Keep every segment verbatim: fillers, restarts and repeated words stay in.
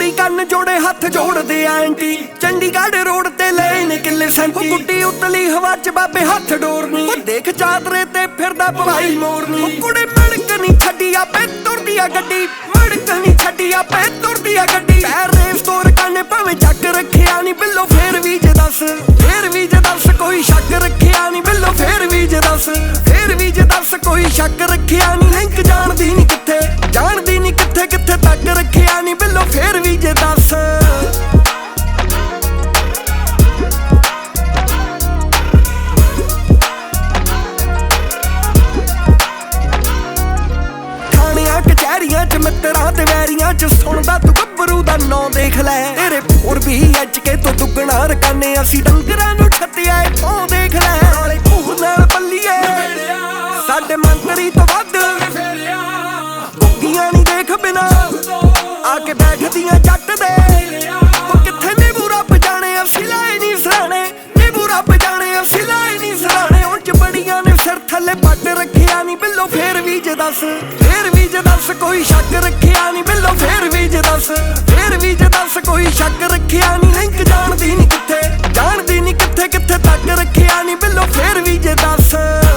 ਕੁੜੀ ਕੰਨ ਜੋੜੇ ਹੱਥ ਜੋੜਦੇ ਆਂਟੀ ਚੰਡੀਗੜ੍ਹ ਰੋਡ ਤੇ ਲੈ ਨੇ ਕਿੱਲੇ ਸੈਂਟੀ ਗੁੱਡੀ ਉਤਲੀ ਹਵਾ ਚ ਬਾਬੇ ਹੱਥ ਡੋਰਨੀ ਉਹ ਦੇਖ ਚਾਦਰੇ ਤੇ ਫਿਰਦਾ ਭਵਾਈ ਮੋਰਨੀ ਕੁੜੀ ਮੜਕ ਨਹੀਂ ਛੱਡੀ ਆਪੇ ਤੁਰਦੀ ਆ ਗੱਡੀ ਮੜਕ ਨਹੀਂ ਛੱਡੀ ਆਪੇ ਤੁਰਦੀ ਆ ਗੱਡੀ ਪੈਰ ਰੇਸ ਤੋਰ ਕੰਨੇ ਭਾਵੇਂ ਚੱਕ ਰੱਖਿਆ ਨਹੀਂ ਬਿੱਲੋ ਫੇਰ ਵੀ ਜੇ ਦੱਸ ਫੇਰ ਵੀ ਜੇ ਦੱਸ ਕੋਈ ਸ਼ੱਕ ਰੱਖਿਆ ਨਹੀਂ ਬਿੱਲੋ ਫੇਰ ਵੀ ਜੇ ਦੱਸ ਫੇਰ ਵੀ ਜੇ ਦੱਸ ਕੋਈ ਸ਼ੱਕ ਰੱਖਿਆ ਨਹੀਂ ਲਿੰਕ ਜਾਣਦੀ ਨਹੀਂ ਕਿੱਥੇ ਜਾਣਦੀ ਨਹੀਂ ਕਿੱਥੇ ਕਿੱਥੇ ਤੱਕ ਰੱਖਿਆ ਨਹੀਂ ਬਿੱਲੋ ਫੇਰ ਵੀ ਜੇ ਦੱਸ ਥਾਣਿਆਂ ਕਚਹਿਰੀਆਂ ਚ ਮਿੱਤਰਾਂ ਤੇ ਵੈਰੀਆਂ ਚ ਸੁਣਦਾ ਤੂੰ ਗੱਭਰੂ ਦਾ ਨਾਂ ਦੇਖ ਲੈ ਤੇਰੇ ਹੋਰ ਵੀ ਅੱਜ ਕੇ ਤੋਂ ਦੁੱਗਣਾ ਰਕਾਨੇ ਅਸੀਂ ਡੰਗਰਾਂ ਨੂੰ ਛੱਤਿਆ ਇੱਥੋਂ ਦੇਖ ਲੈ ਨਾਲੇ ਭੂਰ ਨਾਲ ਬੱਲੀਏ ਸਾਡੇ ਮੰਤਰੀ ਤੋਂ ਵੱਧ ਗੁੱਗੀਆਂ ਨਹੀਂ ਦੇਖ ਬਿਨਾ ਆ ਕੇ ਬੈਠਦੀਆਂ ਜੱਟ ਦੇ ਉਹ ਕਿੱਥੇ ਨਿਭੂ ਰੱਬ ਜਾਣੇ ਅਸੀਂ ਲਾਏ ਨਹੀਂ ਸਰਾਣੇ ਨਿਭੂ ਰੱਬ ਜਾਣੇ ਅਸੀਂ ਲਾਏ ਨਹੀਂ ਸਰਾਣੇ ਉਹ ਚ ਬੜੀਆਂ ਨੇ ਸਿਰ ਥੱਲੇ ਪੱਟ ਰੱਖਿਆ ਨਹੀਂ ਬਿੱਲੋ ਫੇਰ ਵੀ ਜੇ ਦੱਸ ਫੇਰ ਵੀ ਜੇ ਦੱਸ ਕੋਈ ਸ਼ੱਕ ਰੱਖਿਆ ਨਹੀਂ ਬਿੱਲੋ ਫੇਰ ਵੀ ਜੇ ਦੱਸ ਫੇਰ ਵੀ ਜੇ ਦੱਸ ਕੋਈ ਸ਼ੱਕ ਰੱਖਿਆ ਨਹੀਂ ਲਿੰਕ ਜਾਣਦੀ ਨਹੀਂ ਕਿੱਥੇ ਜਾਣਦੀ ਨਹੀਂ ਕਿੱਥੇ ਕਿੱਥੇ ਤੱਕ ਰੱਖਿਆ ਨਹੀਂ ਬਿੱਲੋ ਫੇਰ ਵੀ ਜੇ ਦੱਸ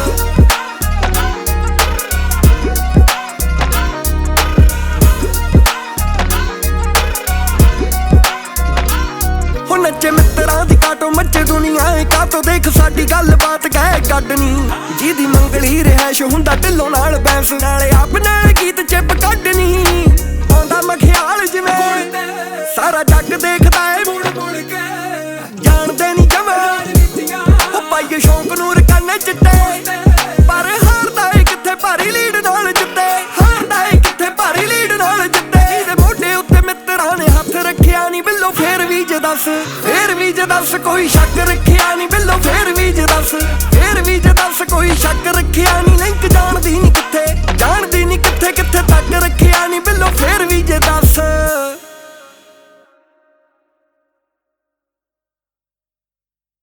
ਨੱਚੇ ਮਿੱਤਰਾਂ ਦੀ ਕਾਟੋ ਮੱਚੇ ਦੁਨੀਆ ਏ ਕਾਤੋਂ ਦੇਖ ਸਾਡੀ ਗੱਲਬਾਤ ਕਹਿ ਕੱਢਣੀ ਜਿਹਦੀ ਮੰਗਲੀ ਰਹਿਸ਼ ਹੁੰਦਾ ਢਿੱਲੋਂ ਨਾਲ ਬੈਂਸ ਨਾਲੇ ਆਪ ਨਾਲ ਗੀਤ ਚਿੱਪ ਕੱਢਣੀ ਆਉਂਦਾ ਮਖਿਆਲ ਜਿਵੇਂ ਸਾਰਾ ਜੱਗ ਦੇਖਦਾ ਏ ਮੁੜ ਮੁੜ ਕੇ ਜਾਣਦੇ ਨਹੀਂ ਜਮਾ ਉਹ ਪਾਈਏ ਸ਼ੌਂਕ ਨੂੰ ਰਕਾਨੇ ਚਿੱਟੇ ਪਰ ਹਾਰਦਾ ਏ ਕਿੱਥੇ ਭਾਰੀ ਲੀਡ ਨਾਲ ਜਿੱਤੇ ਹਾਰਦਾ ਏ ਕਿੱਥੇ ਭਾਰੀ ਲੀਡ ਨਾਲ ਜਿੱਤੇ ਇਹਦੇ ਮੋਢੇ ਉੱਤੇ ਮਿੱਤਰਾਂ ਨੇ ਹੱਥ ਰੱਖਿਆ ਨਹੀਂ ਬਿੱਲੋ ਫੇਰ ਵੀ ਜੇ ਦੱਸ ਫੇਰ ਵੀ ਜੇ ਦੱਸ ਕੋਈ ਸ਼ੱਕ ਰੱਖਿਆ ਨਹੀਂ ਬਿੱਲੋ ਫੇਰ ਵੀ ਜੇ ਦੱਸ ਫੇਰ ਵੀ ਜੇ ਦੱਸ ਕੋਈ ਸ਼ੱਕ ਰੱਖਿਆ ਨਹੀਂ ਲਿੰਕ ਜਾਣਦੀ ਨਹੀਂ